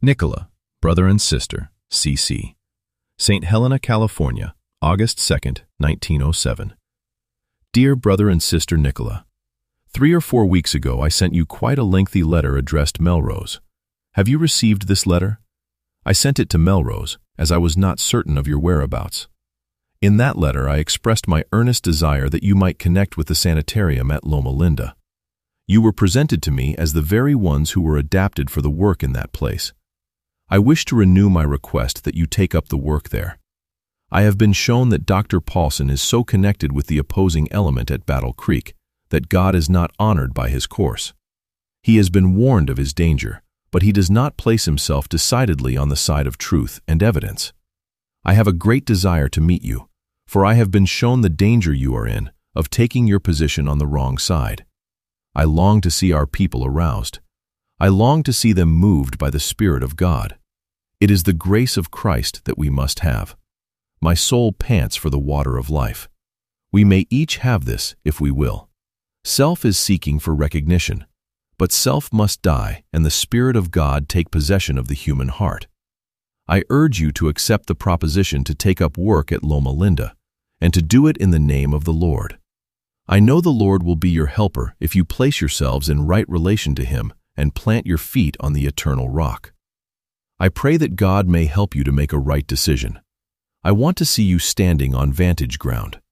Nicola, brother and sister, C.C. St. Helena, California, August 2nd, 1907. Dear brother and sister Nicola, 3 or 4 weeks ago I sent you quite a lengthy letter addressed Melrose. Have you received this letter? I sent it to Melrose, as I was not certain of your whereabouts. In that letter I expressed my earnest desire that you might connect with the sanitarium at Loma Linda. You were presented to me as the very ones who were adapted for the work in that place. I wish to renew my request that you take up the work there. I have been shown that Dr. Paulson is so connected with the opposing element at Battle Creek that God is not honored by his course. He has been warned of his danger, but he does not place himself decidedly on the side of truth and evidence. I have a great desire to meet you, for I have been shown the danger you are in of taking your position on the wrong side. I long to see our people aroused. I long to see them moved by the Spirit of God. It is the grace of Christ that we must have. My soul pants for the water of life. We may each have this if we will. Self is seeking for recognition, but self must die and the Spirit of God take possession of the human heart. I urge you to accept the proposition to take up work at Loma Linda, and to do it in the name of the Lord. I know the Lord will be your helper if you place yourselves in right relation to Him and plant your feet on the eternal rock. I pray that God may help you to make a right decision. I want to see you standing on vantage ground.